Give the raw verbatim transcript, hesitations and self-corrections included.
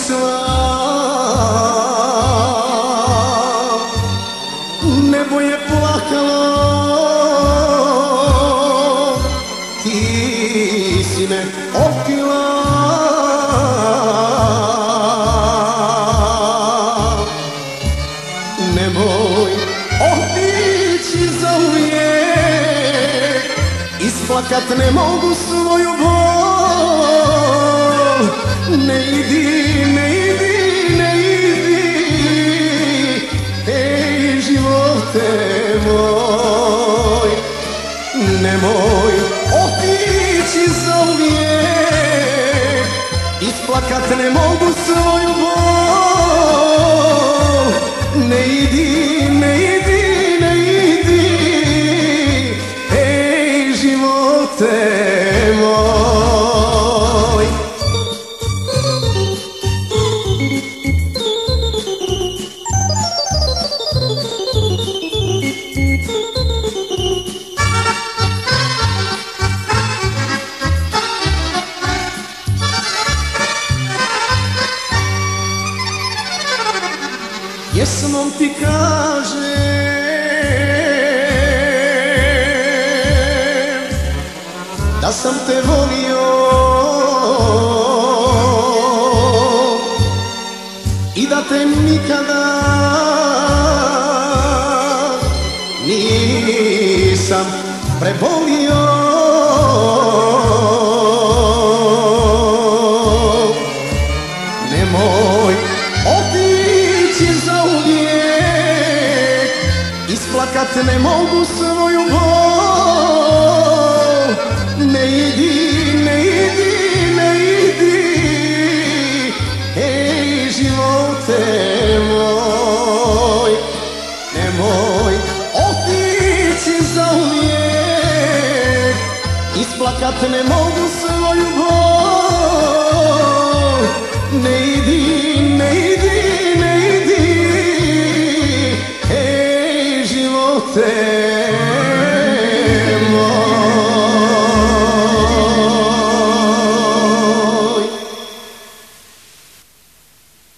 sva, nebo je plakalo, ti si me otkila. Nemoj otići za uvijek, isplakat ne mogu svoju bol. Ne idi, ne idi, ne idi, ej živote moj. Nemoj otići za uvijek, isplakat ne mogu svoju bol. Ne idi, ne idi, ne idi, ej živote moj. Pjesmom ti kažem da sam te volio i da te nikada nisam prebolio. Nemoj otići za uvijek, isplakat ne mogu svoju bol. Ne idi, ne idi, ne idi, ej živote moj. Nemoj otići za uvijek, isplakat ne mogu svoju bol.